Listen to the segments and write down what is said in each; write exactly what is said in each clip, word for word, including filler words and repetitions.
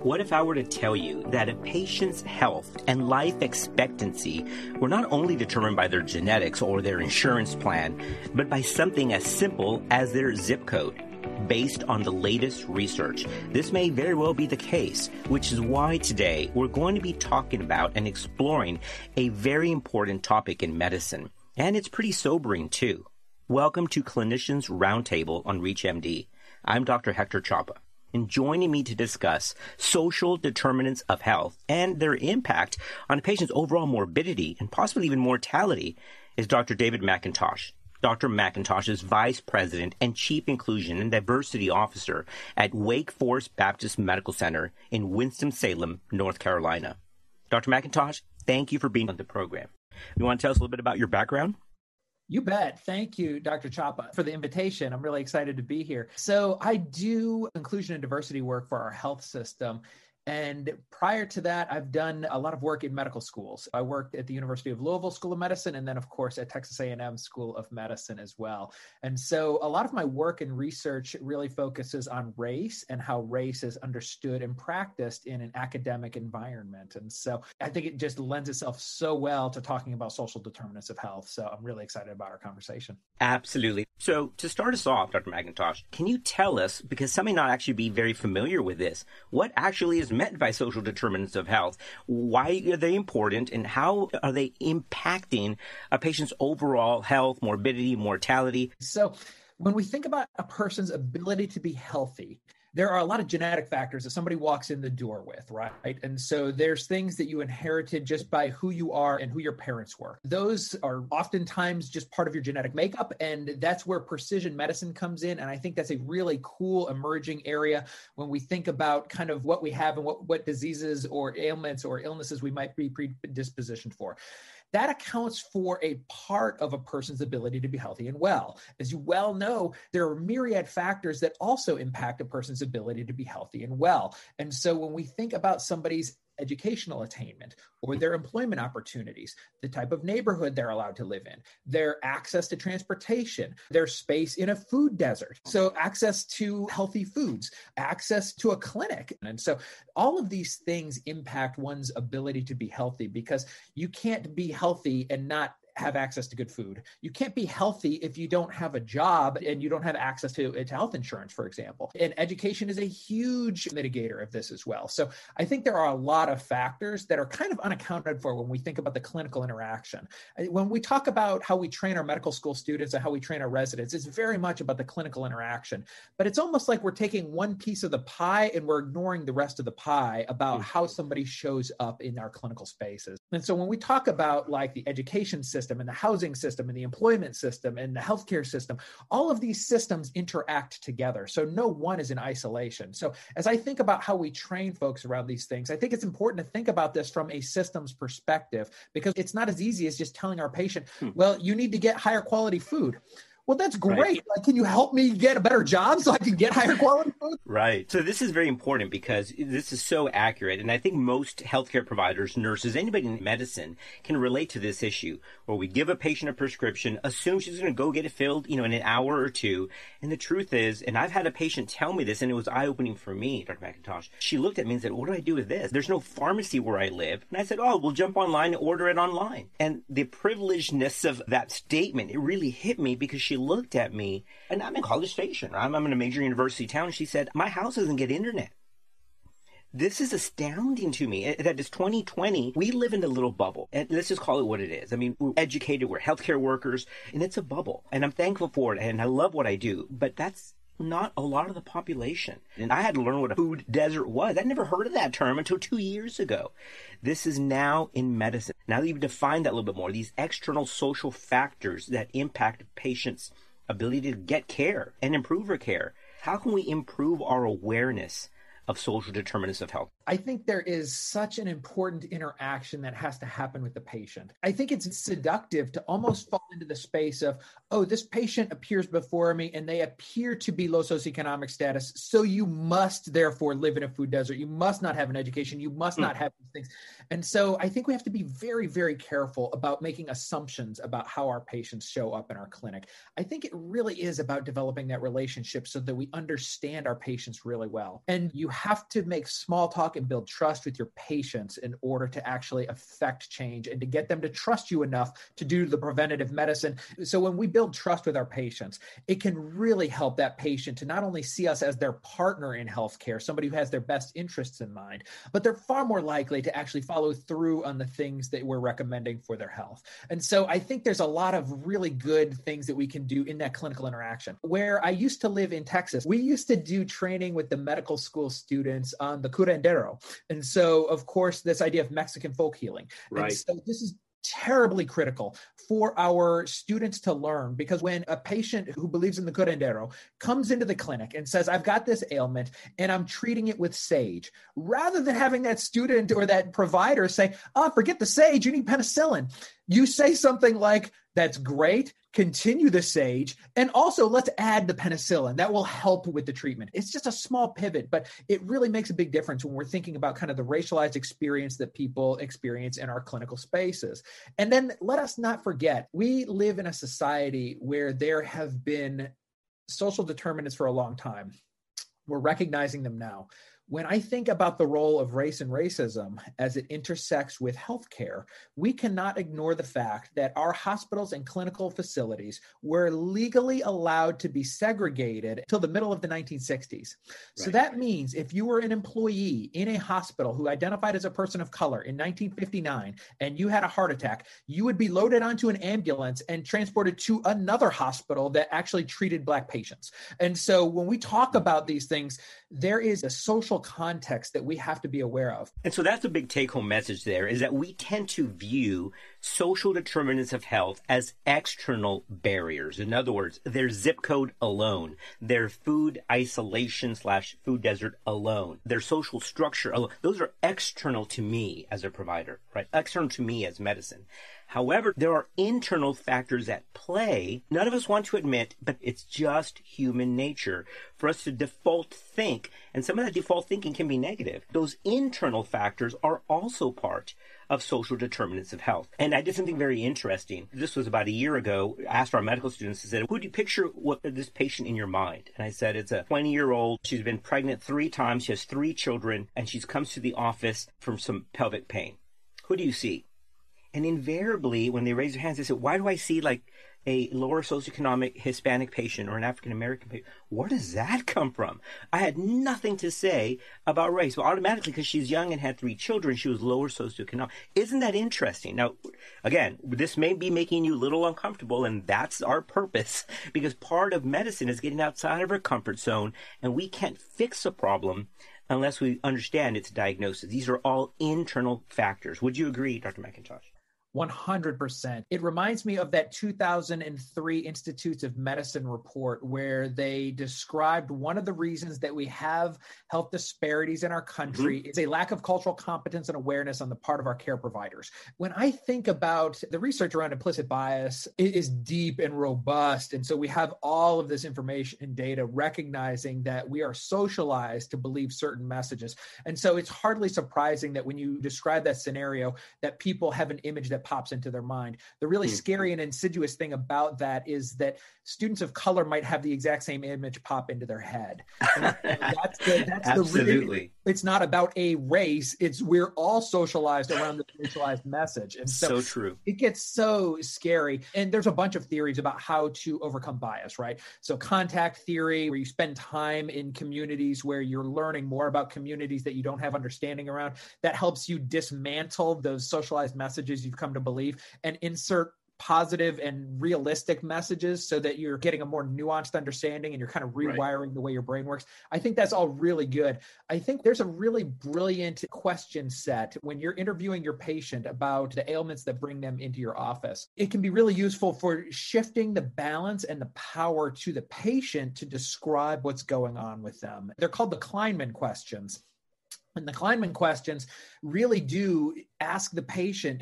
What if I were to tell you that a patient's health and life expectancy were not only determined by their genetics or their insurance plan, but by something as simple as their zip code? Based on the latest research, this may very well be the case, which is why today we're going to be talking about and exploring a very important topic in medicine. And it's pretty sobering, too. Welcome to Clinicians Roundtable on ReachMD. I'm Doctor Hector Chapa. And joining me to discuss social determinants of health and their impact on a patient's overall morbidity and possibly even mortality is Doctor David McIntosh. Doctor McIntosh is Vice President and Chief Inclusion and Diversity Officer at Wake Forest Baptist Medical Center in Winston-Salem, North Carolina. Doctor McIntosh, thank you for being on the program. You want to tell us a little bit about your background? You bet. Thank you, Doctor Chapa, for the invitation. I'm really excited to be here. So I do inclusion and diversity work for our health system. And prior to that, I've done a lot of work in medical schools. I worked at the University of Louisville School of Medicine, and then, of course, at Texas A and M School of Medicine as well. And so a lot of my work and research really focuses on race and how race is understood and practiced in an academic environment. And so I think it just lends itself so well to talking about social determinants of health. So I'm really excited about our conversation. Absolutely. So to start us off, Doctor McIntosh, can you tell us, because some may not actually be very familiar with this, what actually is meant by social determinants of health? Why are they important, and how are they impacting a patient's overall health, morbidity, mortality? So when we think about a person's ability to be healthy, there are a lot of genetic factors that somebody walks in the door with, right? And so there's things that you inherited just by who you are and who your parents were. Those are oftentimes just part of your genetic makeup, and that's where precision medicine comes in. And I think that's a really cool emerging area when we think about kind of what we have and what, what diseases or ailments or illnesses we might be predispositioned for. That accounts for a part of a person's ability to be healthy and well. As you well know, there are myriad factors that also impact a person's ability to be healthy and well. And so when we think about somebody's educational attainment or their employment opportunities, the type of neighborhood they're allowed to live in, their access to transportation, their space in a food desert, so access to healthy foods, access to a clinic. And so all of these things impact one's ability to be healthy, because you can't be healthy and not have access to good food. You can't be healthy if you don't have a job and you don't have access to, to health insurance, for example. And education is a huge mitigator of this as well. So I think there are a lot of factors that are kind of unaccounted for when we think about the clinical interaction. When we talk about how we train our medical school students and how we train our residents, it's very much about the clinical interaction. But it's almost like we're taking one piece of the pie and we're ignoring the rest of the pie about mm-hmm. how somebody shows up in our clinical spaces. And so when we talk about like the education system, and the housing system and the employment system and the healthcare system, all of these systems interact together. So no one is in isolation. So as I think about how we train folks around these things, I think it's important to think about this from a systems perspective, because it's not as easy as just telling our patient, hmm. well, you need to get higher quality food. Well, that's great. Right. Like, can you help me get a better job so I can get higher quality food? Right. So this is very important, because this is so accurate. And I think most healthcare providers, nurses, anybody in medicine can relate to this issue, where we give a patient a prescription, assume she's going to go get it filled, you know, in an hour or two. And the truth is, and I've had a patient tell me this, and it was eye-opening for me, Doctor McIntosh. She looked at me and said, what do I do with this? There's no pharmacy where I live. And I said, oh, we'll jump online and order it online. And the privilegedness of that statement, it really hit me, because she looked at me, and I'm in College Station, right? I'm in a major university town. She said, my house doesn't get internet. This is astounding to me that it's twenty twenty. We live in a little bubble, and let's just call it what it is. I mean, we're educated, we're healthcare workers, and it's a bubble, and I'm thankful for it, and I love what I do, but that's not a lot of the population. And I had to learn what a food desert was. I never heard of that term until two years ago. This is now in medicine. Now that you've defined that a little bit more, these external social factors that impact patients' ability to get care and improve her care, how can we improve our awareness of social determinants of health? I think there is such an important interaction that has to happen with the patient. I think it's seductive to almost fall into the space of, oh, this patient appears before me and they appear to be low socioeconomic status, so you must therefore live in a food desert. You must not have an education. You must not have these things. And so I think we have to be very, very careful about making assumptions about how our patients show up in our clinic. I think it really is about developing that relationship so that we understand our patients really well. And you have to make small talk and build trust with your patients in order to actually affect change and to get them to trust you enough to do the preventative medicine. So when we build trust with our patients, it can really help that patient to not only see us as their partner in healthcare, somebody who has their best interests in mind, but they're far more likely to actually follow through on the things that we're recommending for their health. And so I think there's a lot of really good things that we can do in that clinical interaction. Where I used to live in Texas, we used to do training with the medical school students on the curandero. And so, of course, this idea of Mexican folk healing. Right. And so this is terribly critical for our students to learn, because when a patient who believes in the curandero comes into the clinic and says, I've got this ailment and I'm treating it with sage, rather than having that student or that provider say, oh, forget the sage, you need penicillin, you say something like, that's great, continue the sage, and also let's add the penicillin. That will help with the treatment. It's just a small pivot, but it really makes a big difference when we're thinking about kind of the racialized experience that people experience in our clinical spaces. And then let us not forget, we live in a society where there have been social determinants for a long time. We're recognizing them now. When I think about the role of race and racism as it intersects with healthcare, we cannot ignore the fact that our hospitals and clinical facilities were legally allowed to be segregated till the middle of the nineteen sixties. Right. So that means if you were an employee in a hospital who identified as a person of color in nineteen fifty-nine and you had a heart attack, you would be loaded onto an ambulance and transported to another hospital that actually treated Black patients. And so when we talk about these things, there is a social context that we have to be aware of. And so that's a big take-home message there, is that we tend to view social determinants of health as external barriers. In other words, their zip code alone, their food isolation slash food desert alone, their social structure alone. Those are external to me as a provider, right? External to me as medicine. However, there are internal factors at play none of us want to admit, but it's just human nature for us to default think, and some of that default thinking can be negative. Those internal factors are also part of social determinants of health. And I did something very interesting. This was about a year ago. I asked our medical students, I said, who do you picture what, this patient in your mind? And I said, it's a twenty-year-old. She's been pregnant three times. She has three children, and she comes to the office from some pelvic pain. Who do you see? And invariably, when they raise their hands, they say, why do I see like a lower socioeconomic Hispanic patient or an African-American patient? Where does that come from? I had nothing to say about race. But automatically, because she's young and had three children, she was lower socioeconomic. Isn't that interesting? Now, again, this may be making you a little uncomfortable, and that's our purpose, because part of medicine is getting outside of our comfort zone, and we can't fix a problem unless we understand its diagnosis. These are all internal factors. Would you agree, Doctor McIntosh? one hundred percent. It reminds me of that two thousand three Institutes of Medicine report where they described one of the reasons that we have health disparities in our country mm-hmm. is a lack of cultural competence and awareness on the part of our care providers. When I think about the research around implicit bias, it is deep and robust. And so we have all of this information and data recognizing that we are socialized to believe certain messages. And so it's hardly surprising that when you describe that scenario, that people have an image that pops into their mind. The really mm-hmm. scary and insidious thing about that is that students of color might have the exact same image pop into their head. And that's the, that's Absolutely. The really, it's not about a race. It's we're all socialized around the racialized message. And so, so true. It gets so scary. And there's a bunch of theories about how to overcome bias, right? So contact theory, where you spend time in communities where you're learning more about communities that you don't have understanding around, that helps you dismantle those socialized messages you've come to believe and insert positive and realistic messages so that you're getting a more nuanced understanding and you're kind of rewiring right. the way your brain works. I think that's all really good. I think there's a really brilliant question set when you're interviewing your patient about the ailments that bring them into your office. It can be really useful for shifting the balance and the power to the patient to describe what's going on with them. They're called the Kleinman questions. And the Kleinman questions really do ask the patient,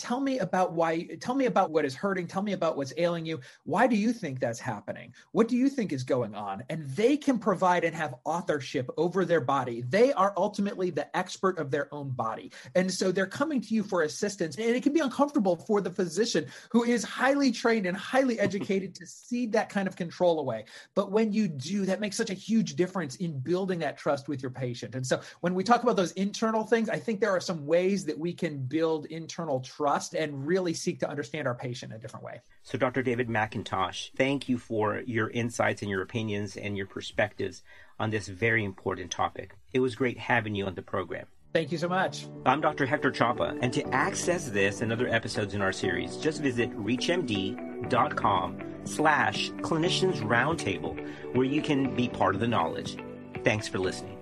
Tell me about why, tell me about what is hurting. Tell me about what's ailing you. Why do you think that's happening? What do you think is going on? And they can provide and have authorship over their body. They are ultimately the expert of their own body. And so they're coming to you for assistance. And it can be uncomfortable for the physician who is highly trained and highly educated to cede that kind of control away. But when you do, that makes such a huge difference in building that trust with your patient. And so when we talk about those internal things, I think there are some ways that we can build internal trust and really seek to understand our patient in a different way. So Doctor David McIntosh, thank you for your insights and your opinions and your perspectives on this very important topic. It was great having you on the program. Thank you so much. I'm Doctor Hector Chapa, and to access this and other episodes in our series, just visit reachmd.com slash clinicians roundtable, where you can be part of the knowledge. Thanks for listening.